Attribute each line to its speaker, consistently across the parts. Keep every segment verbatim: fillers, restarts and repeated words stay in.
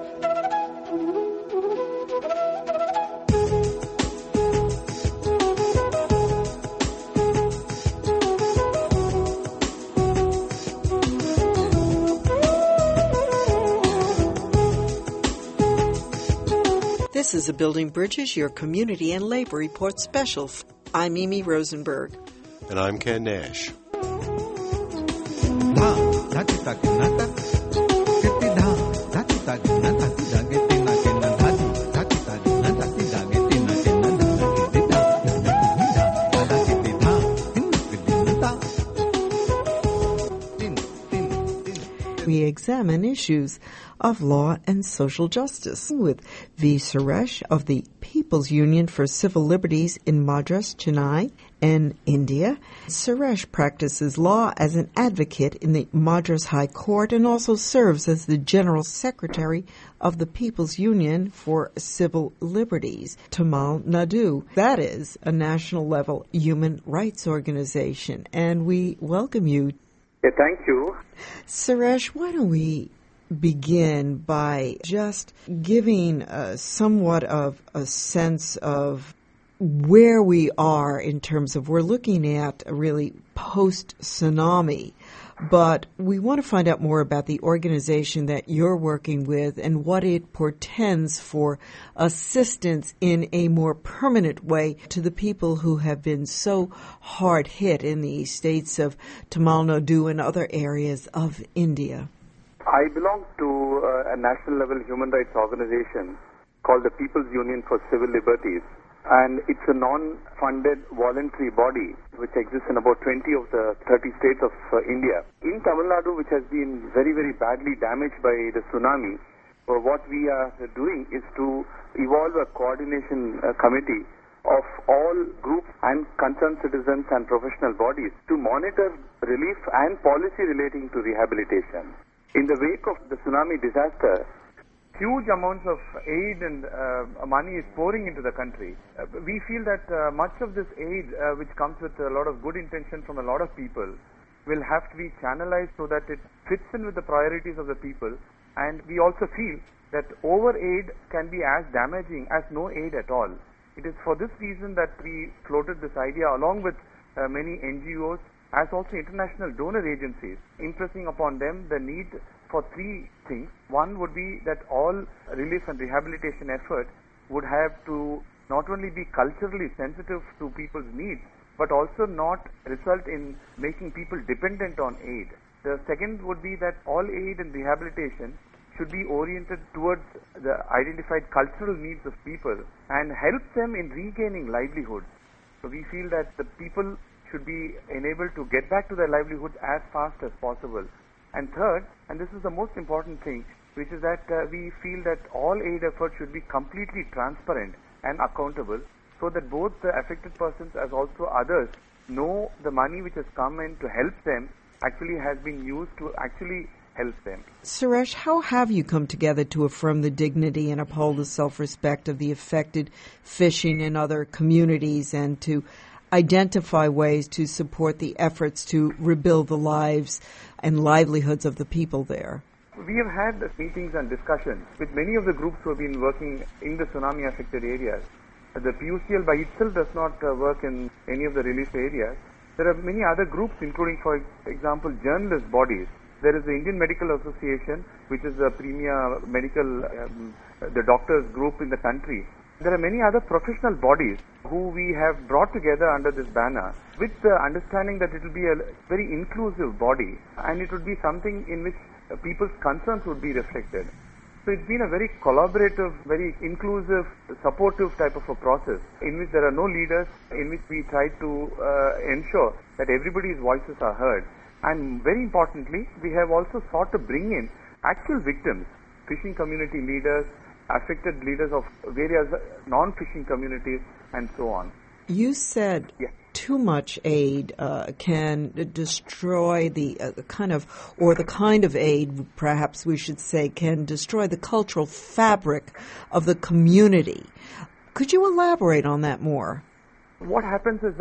Speaker 1: This is a Building Bridges, your community and labor report special. I'm Mimi Rosenberg.
Speaker 2: And I'm Ken Nash.
Speaker 1: We examine issues of law and social justice with V. Suresh of the People's Union for Civil Liberties in Madras, Chennai, and India. Suresh practices law as an advocate in the Madras High Court and also serves as the General Secretary of the People's Union for Civil Liberties, Tamil Nadu. That is a national-level human rights organization, and we welcome you.
Speaker 3: Yeah, thank you.
Speaker 1: Suresh, why don't we begin by just giving uh, somewhat of a sense of where we are in terms of, we're looking at a really post-tsunami, but we want to find out more about the organization that you're working with and what it portends for assistance in a more permanent way to the people who have been so hard hit in the states of Tamil Nadu and other areas of India.
Speaker 3: I belong to uh, a national-level human rights organization called the People's Union for Civil Liberties, and it's a non-funded voluntary body which exists in about twenty of the thirty states of uh, India. In Tamil Nadu, which has been very, very badly damaged by the tsunami, uh, what we are doing is to evolve a coordination uh, committee of all groups and concerned citizens and professional bodies to monitor relief and policy relating to rehabilitation. In the wake of the tsunami disaster, huge amounts of aid and uh, money is pouring into the country. Uh, we feel that uh, much of this aid, uh, which comes with a lot of good intention from a lot of people, will have to be channelized so that it fits in with the priorities of the people. And we also feel that over aid can be as damaging as no aid at all. It is for this reason that we floated this idea along with uh, many N G Os, as also international donor agencies, impressing upon them the need for three things. One would be that all relief and rehabilitation effort would have to not only be culturally sensitive to people's needs, but also not result in making people dependent on aid. The second would be that all aid and rehabilitation should be oriented towards the identified cultural needs of people and help them in regaining livelihoods. So we feel that the people should be enabled to get back to their livelihoods as fast as possible. And third, and this is the most important thing, which is that uh, we feel that all aid efforts should be completely transparent and accountable so that both the affected persons as also others know the money which has come in to help them actually has been used to actually help them.
Speaker 1: Suresh, how have you come together to affirm the dignity and uphold the self-respect of the affected fishing and other communities and to identify ways to support the efforts to rebuild the lives and livelihoods of the people there?
Speaker 3: We have had meetings and discussions with many of the groups who have been working in the tsunami-affected areas. The P U C L by itself does not uh, work in any of the relief areas. There are many other groups, including, for example, journalist bodies. There is the Indian Medical Association, which is the premier medical, um, the doctors group in the country. There are many other professional bodies who we have brought together under this banner with the understanding that it will be a very inclusive body and it would be something in which people's concerns would be reflected. So it's been a very collaborative, very inclusive, supportive type of a process in which there are no leaders, in which we try to uh, ensure that everybody's voices are heard. And very importantly, we have also sought to bring in actual victims, fishing community leaders, affected leaders of various non-fishing communities, and so on.
Speaker 1: You said yeah. too much aid uh, can destroy the uh, kind of, or the kind of aid, perhaps we should say, can destroy the cultural fabric of the community. Could you elaborate on that more?
Speaker 3: What happens is that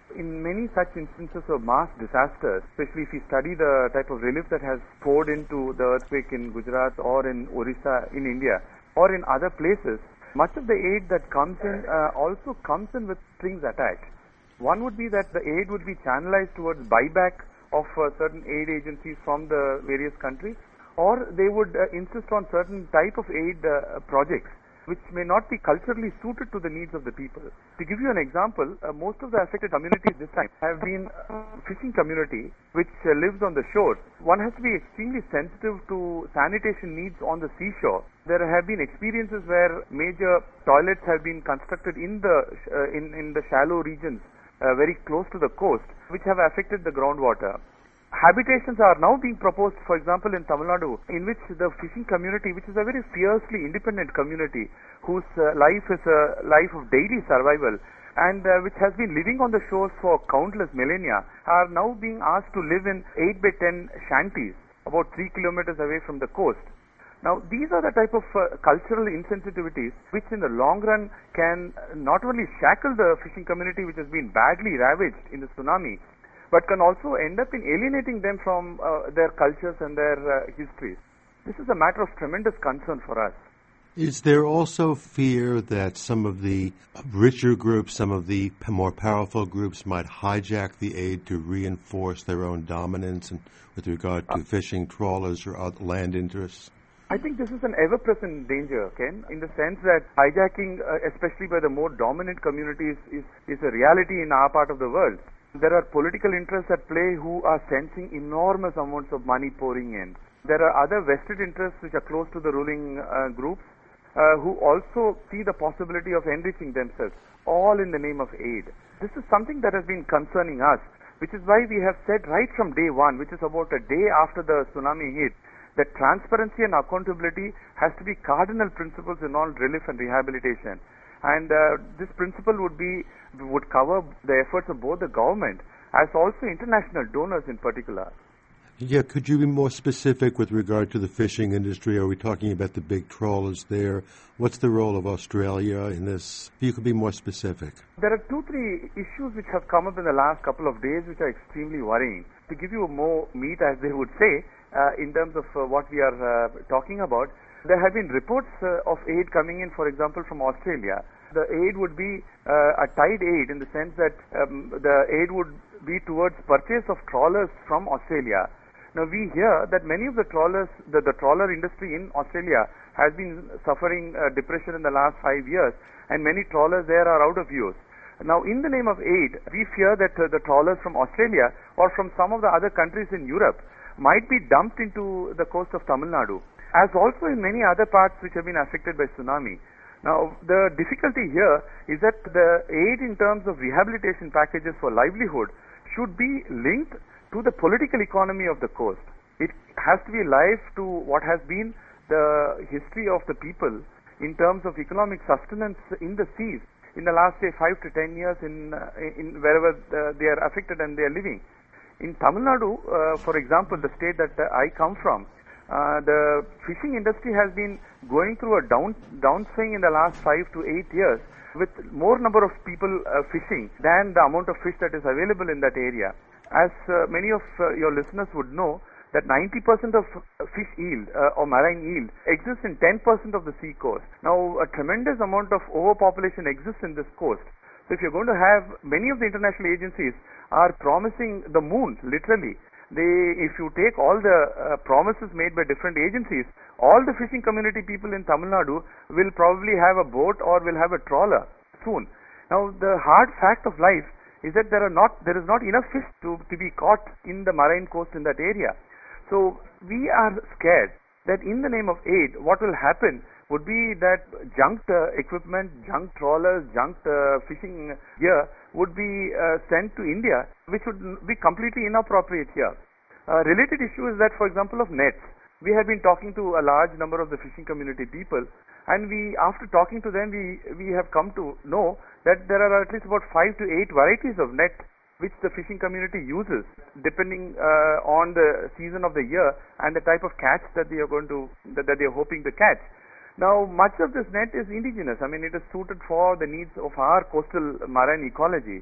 Speaker 3: In many such instances of mass disasters, especially if you study the type of relief that has poured into the earthquake in Gujarat or in Orissa in India or in other places, much of the aid that comes in uh, also comes in with strings attached. One would be that the aid would be channelized towards buyback of uh, certain aid agencies from the various countries, or they would uh, insist on certain type of aid uh, projects which may not be culturally suited to the needs of the people. To give you an example, uh, most of the affected communities this time have been uh, fishing community which uh, lives on the shores. One has to be extremely sensitive to sanitation needs on the seashore. There have been experiences where major toilets have been constructed in the uh, in, in the shallow regions uh, very close to the coast, which have affected the groundwater. Habitations are now being proposed, for example, in Tamil Nadu, in which the fishing community, which is a very fiercely independent community, whose uh, life is a life of daily survival, and uh, which has been living on the shores for countless millennia, are now being asked to live in eight by ten shanties, about three kilometers away from the coast. Now, these are the type of uh, cultural insensitivities which in the long run can not only shackle the fishing community, which has been badly ravaged in the tsunami, but can also end up in alienating them from uh, their cultures and their uh, histories. This is a matter of tremendous concern for us.
Speaker 2: Is there also fear that some of the richer groups, some of the more powerful groups might hijack the aid to reinforce their own dominance and with regard to uh, fishing trawlers or other land interests?
Speaker 3: I think this is an ever-present danger, Ken, in the sense that hijacking, uh, especially by the more dominant communities, is, is a reality in our part of the world. There are political interests at play who are sensing enormous amounts of money pouring in. There are other vested interests which are close to the ruling uh, groups uh, who also see the possibility of enriching themselves, all in the name of aid. This is something that has been concerning us, which is why we have said right from day one, which is about a day after the tsunami hit, that transparency and accountability has to be cardinal principles in all relief and rehabilitation. And uh, this principle would be would cover the efforts of both the government as also international donors in particular.
Speaker 2: Yeah, could you be more specific with regard to the fishing industry? Are we talking about the big trawlers there? What's the role of Australia in this? If you could be more specific.
Speaker 3: There are two, three issues which have come up in the last couple of days which are extremely worrying. To give you more meat, as they would say, uh, in terms of uh, what we are uh, talking about, there have been reports uh, of aid coming in, for example, from Australia. The aid would be uh, a tide aid in the sense that um, the aid would be towards purchase of trawlers from Australia. Now, we hear that many of the trawlers, the, the trawler industry in Australia has been suffering uh, depression in the last five years, and many trawlers there are out of use. Now, in the name of aid, we fear that uh, the trawlers from Australia or from some of the other countries in Europe might be dumped into the coast of Tamil Nadu, as also in many other parts which have been affected by tsunami. Now, the difficulty here is that the aid in terms of rehabilitation packages for livelihood should be linked to the political economy of the coast. It has to be live to what has been the history of the people in terms of economic sustenance in the seas in the last, say, five to ten years in, uh, in wherever uh, they are affected and they are living. In Tamil Nadu, uh, for example, the state that uh, I come from, Uh, the fishing industry has been going through a down downswing in the last five to eight years with more number of people uh, fishing than the amount of fish that is available in that area. As uh, many of uh, your listeners would know, that ninety percent of fish yield uh, or marine yield exists in ten percent of the sea coast. Now, a tremendous amount of overpopulation exists in this coast. So if you're going to have, many of the international agencies are promising the moon, literally. They, if you take all the uh, promises made by different agencies, all the fishing community people in Tamil Nadu will probably have a boat or will have a trawler soon. Now, the hard fact of life is that there are not, there is not enough fish to, to be caught in the marine coast in that area. So, we are scared that in the name of aid, what will happen would be that junked uh, equipment, junked trawlers, junked uh, fishing gear would be uh, sent to India, which would be completely inappropriate here. A related issue is that, for example, of nets. We have been talking to a large number of the fishing community people, and we, after talking to them, we, we have come to know that there are at least about five to eight varieties of net which the fishing community uses, depending uh, on the season of the year and the type of catch that they are going to, that, that they are hoping to catch. Now, much of this net is indigenous. I mean, it is suited for the needs of our coastal marine ecology.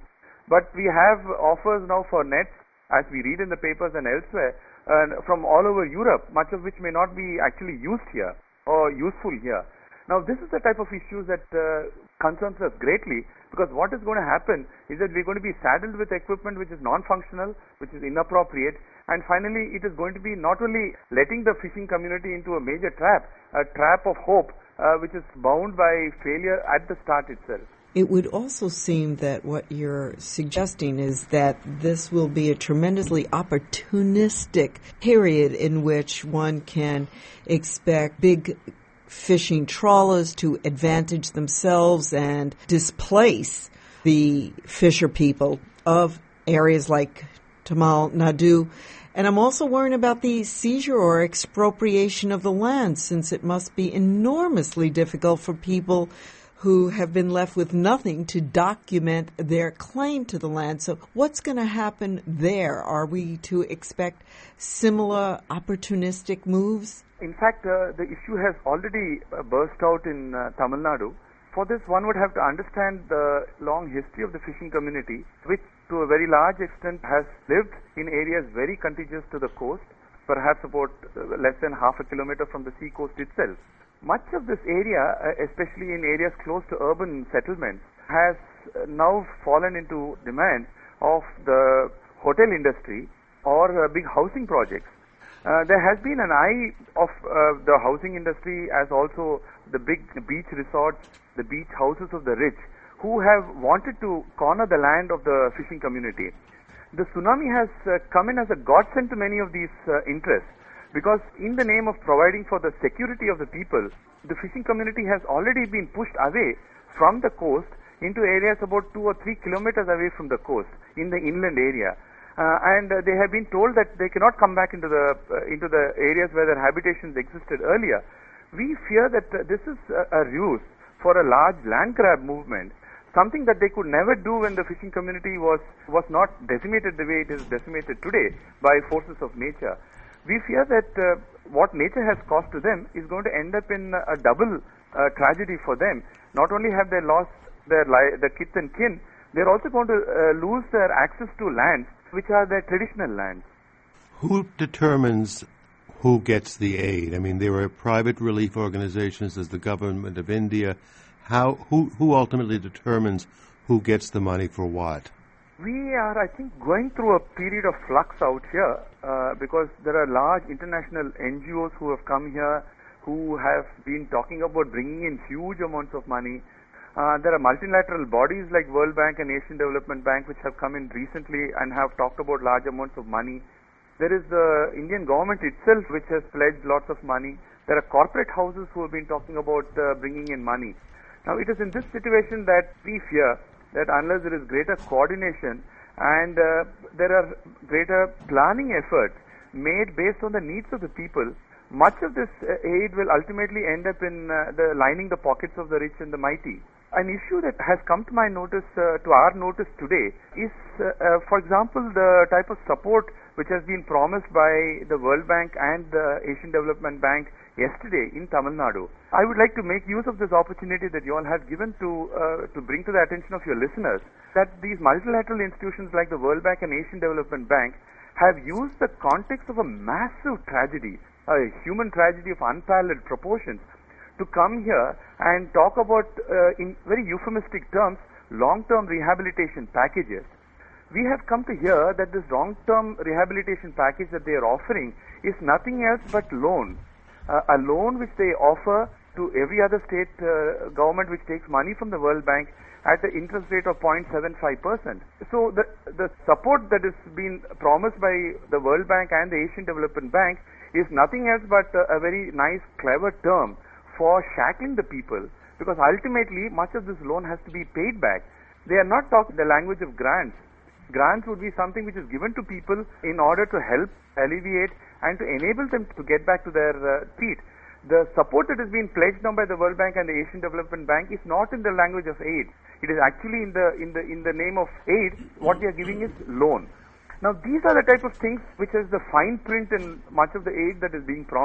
Speaker 3: But we have offers now for nets, as we read in the papers and elsewhere, uh, from all over Europe, much of which may not be actually used here or useful here. Now, this is the type of issues that uh, concerns us greatly, because what is going to happen is that we're going to be saddled with equipment which is non-functional, which is inappropriate, and finally it is going to be not only letting the fishing community into a major trap, a trap of hope, uh, which is bound by failure at the start itself.
Speaker 1: It would also seem that what you're suggesting is that this will be a tremendously opportunistic period in which one can expect big fishing trawlers to advantage themselves and displace the fisher people of areas like Tamil Nadu. And I'm also worrying about the seizure or expropriation of the land, since it must be enormously difficult for people who have been left with nothing to document their claim to the land. So what's going to happen there? Are we to expect similar opportunistic moves?
Speaker 3: In fact, uh, the issue has already uh, burst out in uh, Tamil Nadu. For this, one would have to understand the long history of the fishing community, which to a very large extent has lived in areas very contiguous to the coast, perhaps about uh, less than half a kilometer from the sea coast itself. Much of this area, especially in areas close to urban settlements, has now fallen into demand of the hotel industry or uh, big housing projects. Uh, there has been an eye of uh, the housing industry as also the big beach resorts, the beach houses of the rich, who have wanted to corner the land of the fishing community. The tsunami has uh, come in as a godsend to many of these uh, interests. Because in the name of providing for the security of the people, the fishing community has already been pushed away from the coast into areas about two or three kilometers away from the coast in the inland area. Uh, and uh, they have been told that they cannot come back into the uh, into the areas where their habitations existed earlier. We fear that uh, this is a, a ruse for a large land grab movement, something that they could never do when the fishing community was, was not decimated the way it is decimated today by forces of nature. We fear that uh, what nature has caused to them is going to end up in a double uh, tragedy for them. Not only have they lost their li- the kith and kin, they're also going to uh, lose their access to lands which are their traditional lands.
Speaker 2: Who determines who gets the aid? I mean, there are private relief organizations, there's the government of India. How who who ultimately determines who gets the money for what?
Speaker 3: We are, I think, going through a period of flux out here uh, because there are large international N G Os who have come here, who have been talking about bringing in huge amounts of money. Uh, there are multilateral bodies like World Bank and Asian Development Bank which have come in recently and have talked about large amounts of money. There is the Indian government itself which has pledged lots of money. There are corporate houses who have been talking about uh, bringing in money. Now, it is in this situation that we fear that unless there is greater coordination and uh, there are greater planning efforts made based on the needs of the people, much of this uh, aid will ultimately end up in uh, the lining the pockets of the rich and the mighty. An issue that has come to my notice, uh, to our notice today, is, uh, uh, for example, the type of support which has been promised by the World Bank and the Asian Development Bank yesterday in Tamil Nadu. I would like to make use of this opportunity that you all have given to uh, to bring to the attention of your listeners that these multilateral institutions like the World Bank and Asian Development Bank have used the context of a massive tragedy, a human tragedy of unparalleled proportions, to come here and talk about, uh, in very euphemistic terms, long-term rehabilitation packages. We have come to hear that this long-term rehabilitation package that they are offering is nothing else but loan. Uh, a loan which they offer to every other state uh, government which takes money from the World Bank at the interest rate of zero point seven five percent. So the, the support that is being promised by the World Bank and the Asian Development Bank is nothing else but a, a very nice, clever term for shackling the people, because ultimately much of this loan has to be paid back. They are not talking the language of grants. Grants would be something which is given to people in order to help, alleviate, and to enable them to get back to their uh, feet. The support that has been pledged now by the World Bank and the Asian Development Bank is not in the language of aid. It is actually in the in the in the name of aid. What they are giving is loan. Now, these are the type of things which is the fine print in much of the aid that is being promised.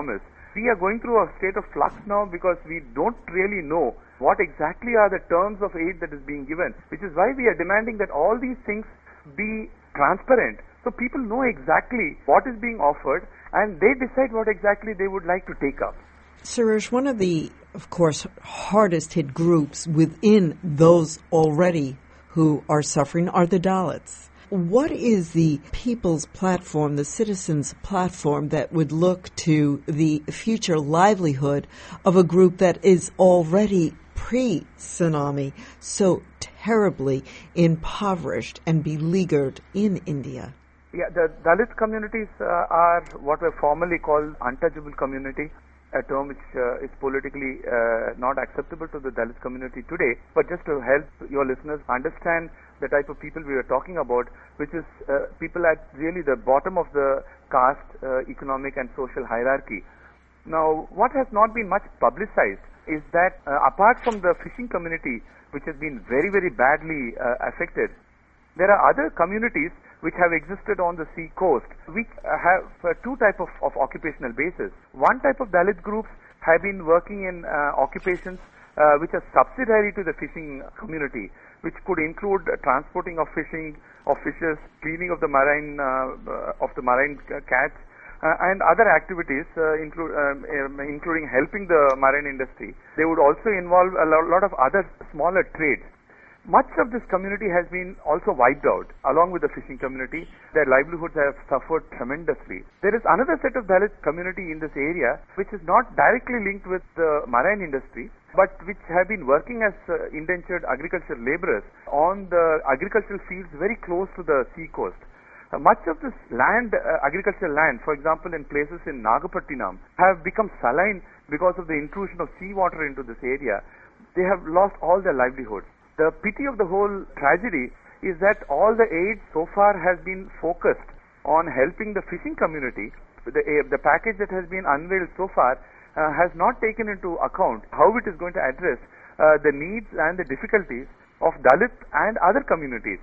Speaker 3: We are going through a state of flux now because we don't really know what exactly are the terms of aid that is being given, which is why we are demanding that all these things be transparent so people know exactly what is being offered and they decide what exactly they would like to take up.
Speaker 1: Suresh, one of the, of course, hardest hit groups within those already who are suffering are the Dalits. What is the people's platform, the citizens' platform that would look to the future livelihood of a group that is already pre-tsunami so terribly impoverished and beleaguered in India?
Speaker 3: Yeah, the Dalit communities uh, are what were formerly called untouchable community, a term which uh, is politically uh, not acceptable to the Dalit community today. But just to help your listeners understand the type of people we are talking about, which is uh, people at really the bottom of the caste, uh, economic and social hierarchy. Now, what has not been much publicized is that uh, apart from the fishing community, which has been very, very badly uh, affected, there are other communities which have existed on the sea coast, which uh, have uh, two types of, of occupational bases. One type of Dalit groups have been working in uh, occupations uh, which are subsidiary to the fishing community, which could include uh, transporting of fishing, of fishes, cleaning of the marine, uh, uh, of the marine catch, uh, and other activities, uh, include, um, um, including helping the marine industry. They would also involve a lo- lot of other smaller trades. Much of this community has been also wiped out, along with the fishing community. Their livelihoods have suffered tremendously. There is another set of Dalit community in this area, which is not directly linked with the marine industry, but which have been working as uh, indentured agricultural laborers on the agricultural fields very close to the sea coast. Uh, much of this land, uh, agricultural land, for example, in places in Nagapattinam, have become saline because of the intrusion of seawater into this area. They have lost all their livelihoods. The pity of the whole tragedy is that all the aid so far has been focused on helping the fishing community. The, uh, the package that has been unveiled so far uh, has not taken into account how it is going to address uh, the needs and the difficulties of Dalit and other communities.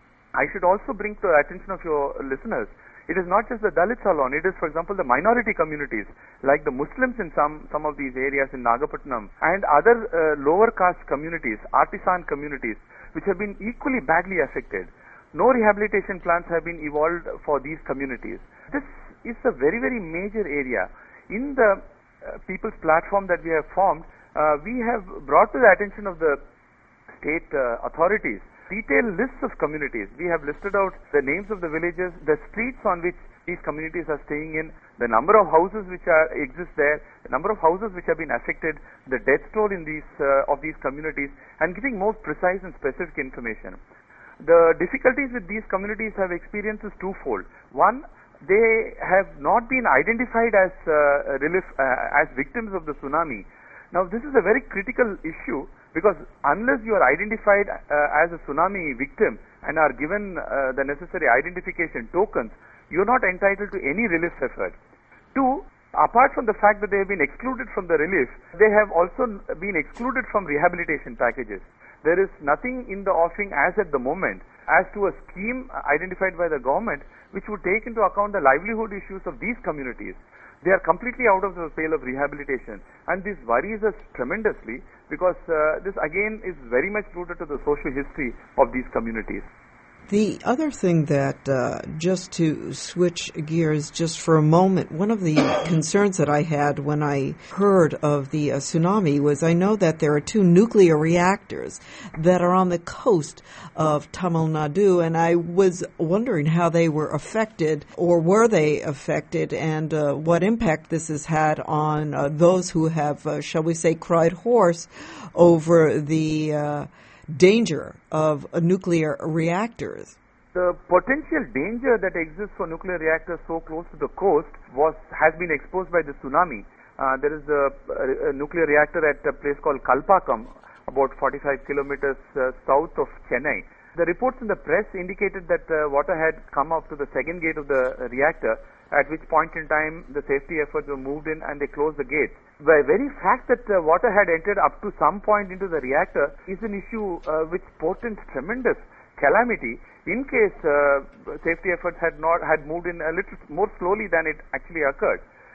Speaker 3: I should also bring to the attention of your listeners, it is not just the Dalits alone, it is, for example, the minority communities, like the Muslims in some, some of these areas in Nagapattinam, and other uh, lower caste communities, artisan communities, which have been equally badly affected. No rehabilitation plans have been evolved for these communities. This is a very, very major area. In the uh, people's platform that we have formed, uh, we have brought to the attention of the state uh, authorities detailed lists of communities. We have listed out the names of the villages, the streets on which these communities are staying in, the number of houses which are exist there, the number of houses which have been affected, the death toll in these uh, of these communities, and giving more precise and specific information. The difficulties with these communities have experienced is twofold. One, they have not been identified as uh, relief uh, as victims of the tsunami. Now, this is a very critical issue, because unless you are identified uh, as a tsunami victim and are given uh, the necessary identification tokens, you are not entitled to any relief effort. Two, apart from the fact that they have been excluded from the relief, they have also been excluded from rehabilitation packages. There is nothing in the offering as at the moment as to a scheme identified by the government which would take into account the livelihood issues of these communities. They are completely out of the pale of rehabilitation, and this worries us tremendously, because uh, this again is very much rooted to the social history of these communities.
Speaker 1: The other thing that, uh, just to switch gears just for a moment, one of the concerns that I had when I heard of the uh, tsunami was I know that there are two nuclear reactors that are on the coast of Tamil Nadu, and I was wondering how they were affected, or were they affected, and uh, what impact this has had on uh, those who have, uh, shall we say, cried hoarse over the uh, danger of uh, nuclear reactors.
Speaker 3: The potential danger that exists for nuclear reactors so close to the coast was has been exposed by the tsunami. Uh, there is a, a, a nuclear reactor at a place called Kalpakam, about forty-five kilometers uh, south of Chennai. The reports in the press indicated that uh, water had come up to the second gate of the reactor, at which point in time the safety efforts were moved in and they closed the gates. The very fact that uh, water had entered up to some point into the reactor is an issue uh, which portends tremendous calamity in case uh, safety efforts had not had moved in a little more slowly than it actually occurred.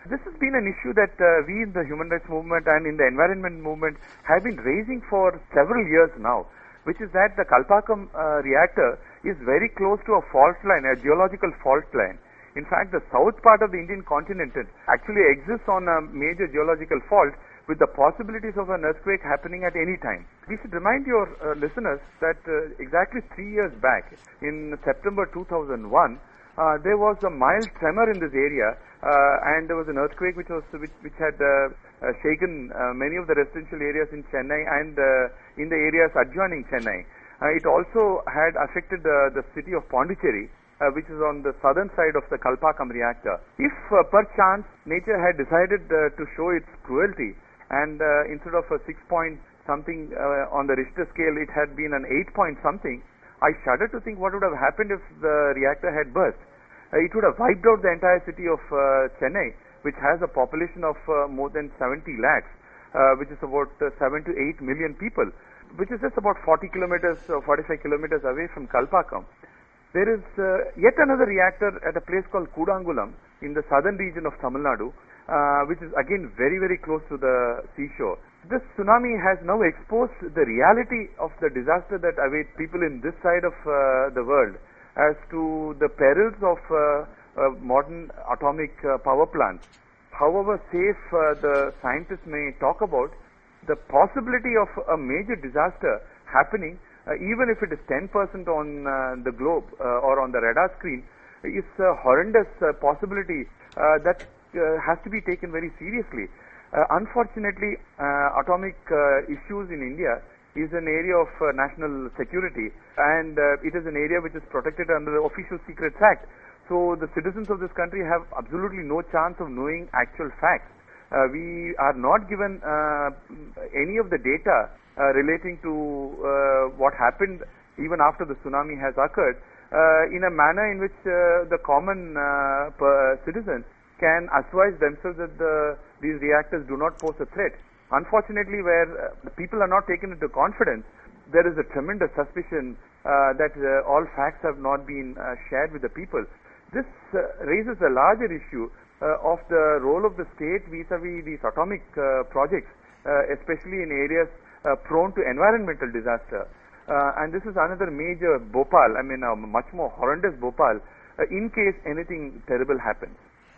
Speaker 3: This has been an issue that uh, we in the human rights movement and in the environment movement have been raising for several years now, which is that the Kalpakkam uh, reactor is very close to a fault line, a geological fault line. In fact, the south part of the Indian continent actually exists on a major geological fault with the possibilities of an earthquake happening at any time. We should remind your uh, listeners that uh, exactly three years back, in September two thousand one, uh, there was a mild tremor in this area, uh, and there was an earthquake which was which, which had uh, uh, shaken uh, many of the residential areas in Chennai and uh, in the areas adjoining Chennai. Uh, it also had affected uh, the city of Pondicherry, Uh, which is on the southern side of the Kalpakkam reactor. If uh, perchance nature had decided uh, to show its cruelty and uh, instead of a six point something uh, on the Richter scale it had been an eight point something, I shudder to think what would have happened if the reactor had burst. Uh, it would have wiped out the entire city of uh, Chennai, which has a population of uh, more than seventy lakhs, uh, which is about uh, seven to eight million people, which is just about forty kilometers or forty-five kilometers away from Kalpakkam. There is uh, yet another reactor at a place called Kudangulam in the southern region of Tamil Nadu, uh, which is again very, very close to the seashore. This tsunami has now exposed the reality of the disaster that awaits people in this side of uh, the world as to the perils of uh, uh, modern atomic uh, power plants. However safe uh, the scientists may talk about, the possibility of a major disaster happening, Uh, even if it is ten percent on uh, the globe uh, or on the radar screen, is a horrendous uh, possibility uh, that uh, has to be taken very seriously. Uh, unfortunately, uh, atomic uh, issues in India is an area of uh, national security, and uh, it is an area which is protected under the Official Secrets Act. So the citizens of this country have absolutely no chance of knowing actual facts. Uh, we are not given uh, any of the data uh, relating to uh, what happened even after the tsunami has occurred uh, in a manner in which uh, the common uh, per citizen can assuage themselves that the, these reactors do not pose a threat. Unfortunately, where uh, the people are not taken into confidence, there is a tremendous suspicion uh, that uh, all facts have not been uh, shared with the people. This uh, raises a larger issue uh, of the role of the state vis-a-vis these atomic uh, projects, uh, especially in areas uh, prone to environmental disaster. Uh, and this is another major bhopal, I mean a much more horrendous bhopal, uh, in case anything terrible happens.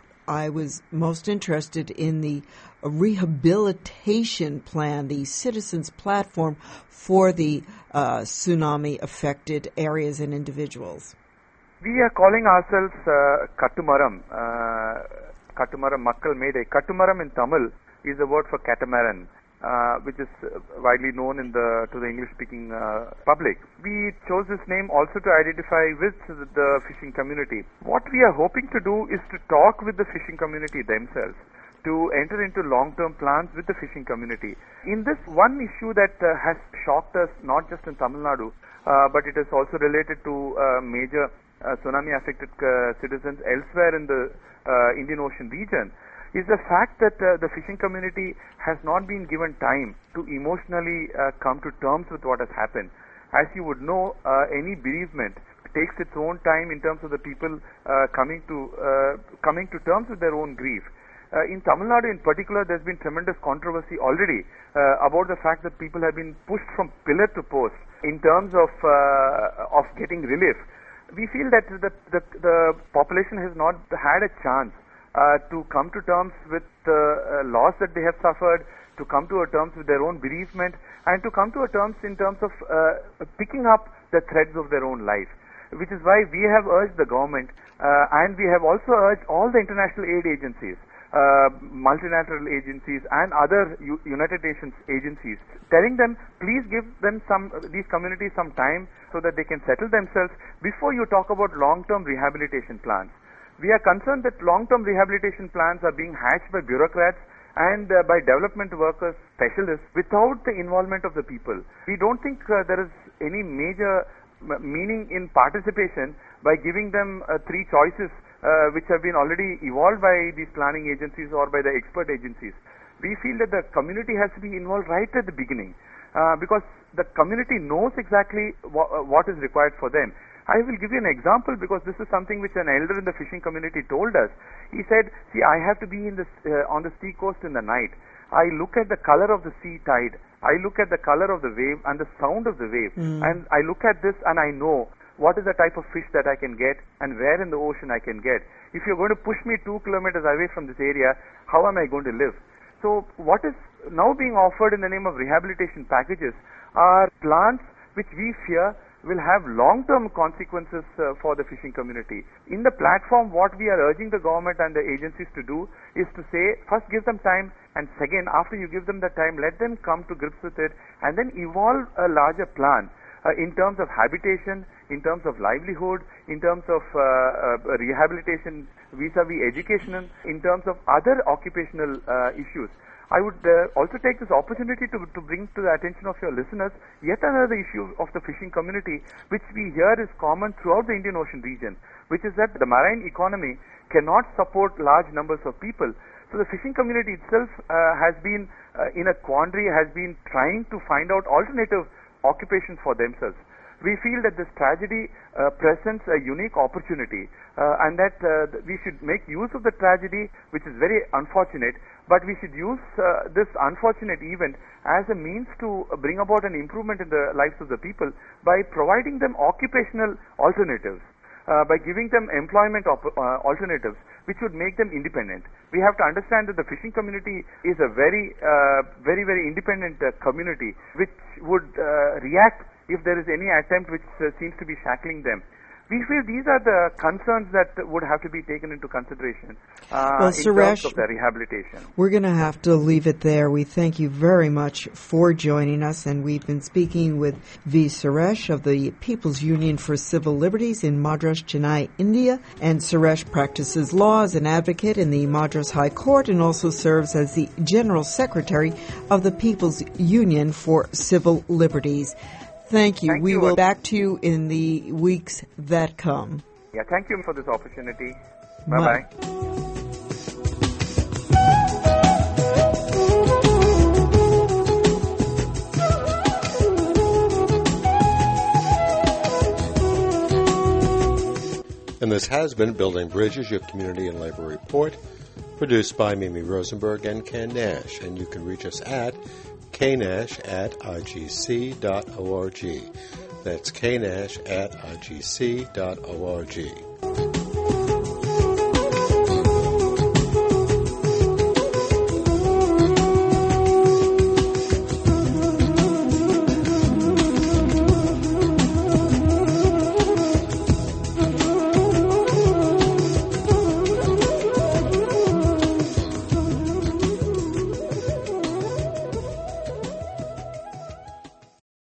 Speaker 1: I was most interested in the rehabilitation plan, the citizens' platform for the uh, tsunami-affected areas and individuals.
Speaker 3: We are calling ourselves uh, Kattumaram, uh, Kattumaram Makkal Medai. Kattumaram in Tamil is a word for catamaran, uh, which is widely known in the to the English-speaking uh, public. We chose this name also to identify with the fishing community. What we are hoping to do is to talk with the fishing community themselves, to enter into long-term plans with the fishing community. In this one issue that uh, has shocked us, not just in Tamil Nadu, uh, but it is also related to uh, major uh, tsunami-affected uh, citizens elsewhere in the uh, Indian Ocean region, is the fact that uh, the fishing community has not been given time to emotionally uh, come to terms with what has happened. As you would know, uh, any bereavement takes its own time in terms of the people uh, coming to uh, coming to terms with their own grief. Uh, in Tamil Nadu in particular, there's been tremendous controversy already uh, about the fact that people have been pushed from pillar to post in terms of uh, of getting relief. We feel that the, the, the population has not had a chance uh, to come to terms with the uh, loss that they have suffered, to come to a terms with their own bereavement, and to come to a terms in terms of uh, picking up the threads of their own life. Which is why we have urged the government uh, and we have also urged all the international aid agencies, uh, multilateral agencies and other U United Nations agencies, telling them, please give them some, uh, these communities some time so that they can settle themselves before you talk about long-term rehabilitation plans. We are concerned that long-term rehabilitation plans are being hatched by bureaucrats and uh, by development workers, specialists, without the involvement of the people. We don't think uh, there is any major meaning in participation by giving them uh, three choices uh, which have been already evolved by these planning agencies or by the expert agencies. We feel that the community has to be involved right at the beginning uh, because the community knows exactly wh what is required for them. I will give you an example because this is something which an elder in the fishing community told us. He said, see, I have to be in this, uh, on the sea coast in the night. I look at the color of the sea tide. I look at the color of the wave and the sound of the wave. Mm. And I look at this and I know what is the type of fish that I can get and where in the ocean I can get. If you're going to push me two kilometers away from this area, how am I going to live? So what is now being offered in the name of rehabilitation packages are plans which we fear will have long-term consequences uh, for the fishing community. In the platform, what we are urging the government and the agencies to do is to say, first give them time, and second, after you give them the time, let them come to grips with it, and then evolve a larger plan uh, in terms of habitation, in terms of livelihood, in terms of uh, uh, rehabilitation vis-a-vis education, in terms of other occupational uh, issues. I would uh, also take this opportunity to, to bring to the attention of your listeners yet another issue of the fishing community, which we hear is common throughout the Indian Ocean region, which is that the marine economy cannot support large numbers of people. So the fishing community itself uh, has been uh, in a quandary, has been trying to find out alternative occupations for themselves. We feel that this tragedy uh, presents a unique opportunity uh, and that uh, we should make use of the tragedy, which is very unfortunate, but we should use uh, this unfortunate event as a means to bring about an improvement in the lives of the people by providing them occupational alternatives, uh, by giving them employment op- uh, alternatives, which would make them independent. We have to understand that the fishing community is a very, uh, very, very independent uh, community, which would uh, react if there is any attempt which uh, seems to be shackling them. We feel these are the concerns that would have to be taken into consideration uh,
Speaker 1: well,
Speaker 3: in
Speaker 1: Suresh,
Speaker 3: terms of the rehabilitation.
Speaker 1: We're going to have to leave it there. We thank you very much for joining us, and we've been speaking with V. Suresh of the People's Union for Civil Liberties in Madras, Chennai, India. And Suresh practices law as an advocate in the Madras High Court and also serves as the General Secretary of the People's Union for Civil Liberties. Thank you.
Speaker 3: Thank
Speaker 1: we
Speaker 3: you.
Speaker 1: will back to you in the weeks that come.
Speaker 3: Yeah, thank you for this opportunity. Bye-bye.
Speaker 2: And this has been Building Bridges, your community and labor report, produced by Mimi Rosenberg and Ken Nash. And you can reach us at knash at i g c dot org. That's knash at i g c dot org.